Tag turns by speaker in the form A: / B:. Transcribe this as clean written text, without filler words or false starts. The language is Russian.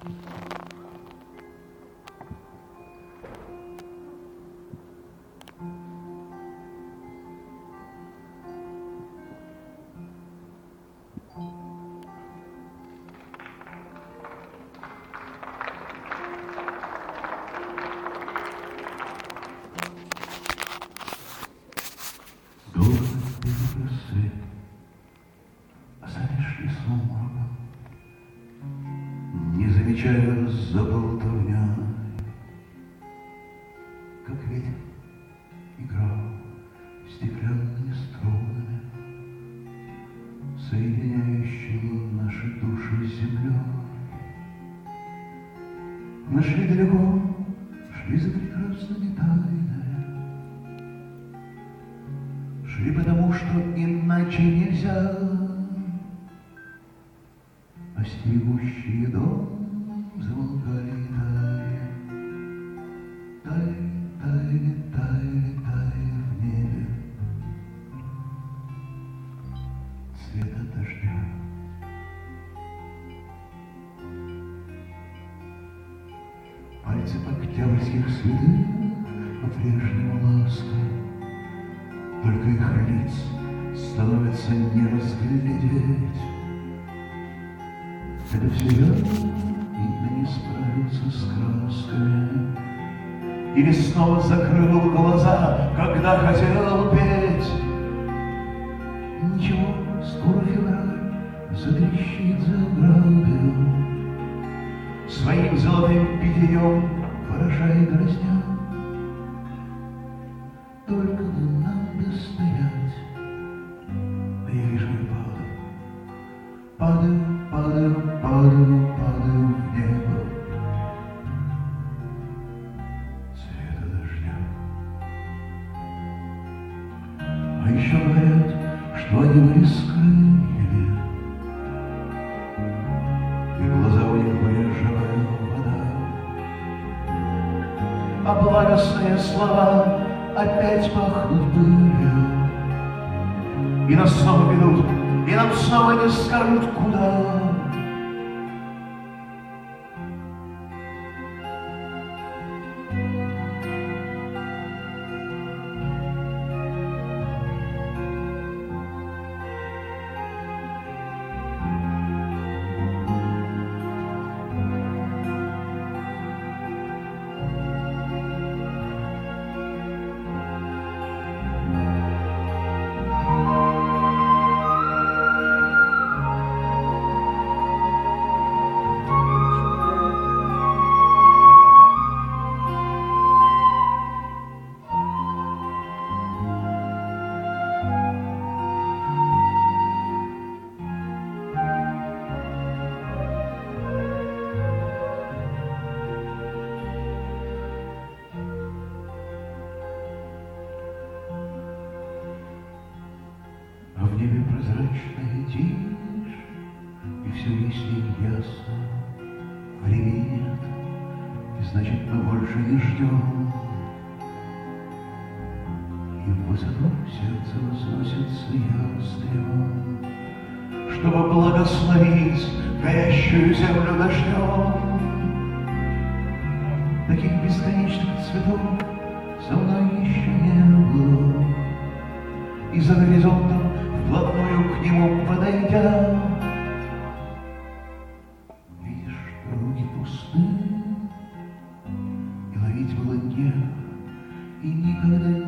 A: Не замечая за болтовня, как ветер играл стеклянными струнами, соединяющими наши души с землей. Мы шли далеко, шли за прекрасными тайнами, шли потому, что иначе нельзя. Остерегущие дом замолкали и таяли, таяли в небе цвета дождя. Пальцы октябрьских цветов по-прежнему ласка, только их лиц становится не разглядеть. Это все я, видно, не справился с красками. Или снова закрыл глаза, когда хотел петь. Ничего, скоро февраль затрещит за грабел, своим золотым питьем поражает дразня. Только бы нам достоять, а я вижу и падаю, падаю, падаю, падаю в небо цвета дождя. А еще говорят, что они были с крыльями, и глаза у них были живая вода. А благостные слова опять пахнут пылью, и нас снова ведут, и нам снова не скажут куда. А в небе прозрачная тишь, и все ясней ясно. Времени нет, и значит, мы больше не ждем. И в высоту сердце возносится ястребом, чтобы благословить горящую землю дождем. Таких бесконечных цветов со мной еще не было, и за горизонтом вплотную к нему подойдя, видишь, что руки пусты, и ловить было не, и никогда